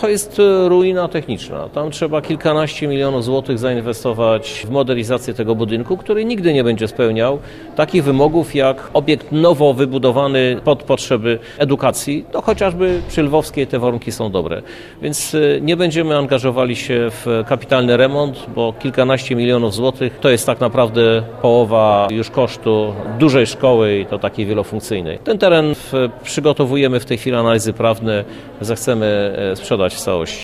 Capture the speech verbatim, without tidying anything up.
to jest ruina techniczna. Tam trzeba kilkanaście milionów złotych zainwestować w modernizację tego budynku, który nigdy nie będzie spełniał takich wymogów jak obiekt nowo wybudowany pod potrzeby edukacji. No chociażby przy Lwowskiej te warunki są dobre. Więc nie będziemy angażowali się w kapitalny remont, bo kilkanaście milionów złotych to jest tak naprawdę połowa już kosztu dużej szkoły i to takiej wielofunkcyjnej. Ten teren przygotowujemy w tej chwili analizy prawne, zechcemy sprzedać w całości.